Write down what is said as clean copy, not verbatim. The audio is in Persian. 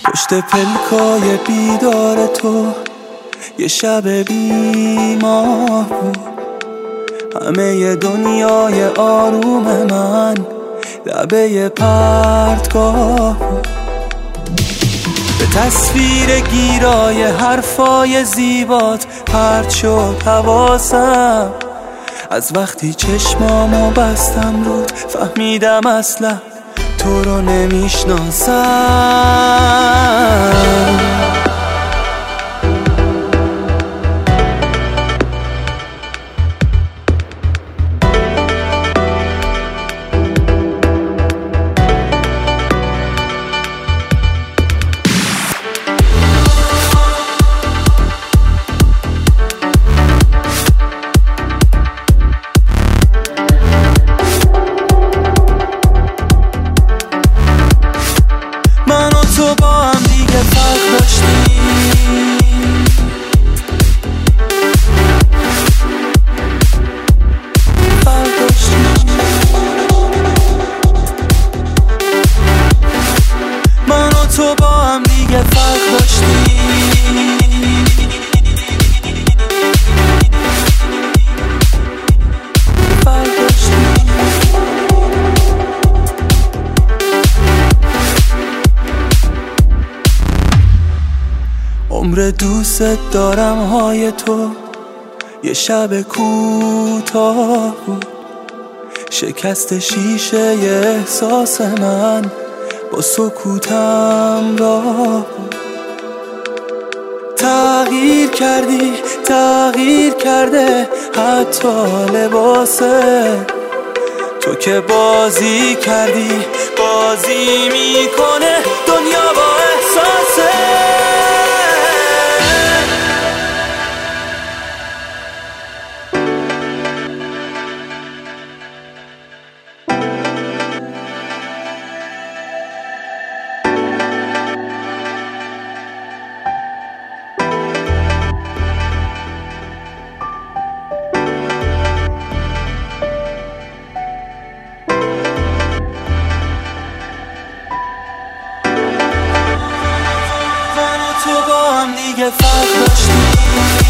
پشت پلکای بیدار تو یه شب بیمار بود، همه دنیای آروم من لبه پرتگاه بود. به تصویر گیرای حرفای زیبات پرت شد حواسم، از وقتی چشمامو بستم رود فهمیدم اصلا تو رو نمیشناسم. تو با هم دیگه فرق داشتیم، من و تو با هم دیگه فرق داشتیم. عمر دوست دارم های تو یه شب کوتاه بود، شکست شیشه ی احساس من با سکوتم راه بود. تغییر کردی، تغییر کرده حتی لباسه، تو که بازی کردی بازی میکنه دنیا با احساسه. تو با هم دیگه فرق داشتیم.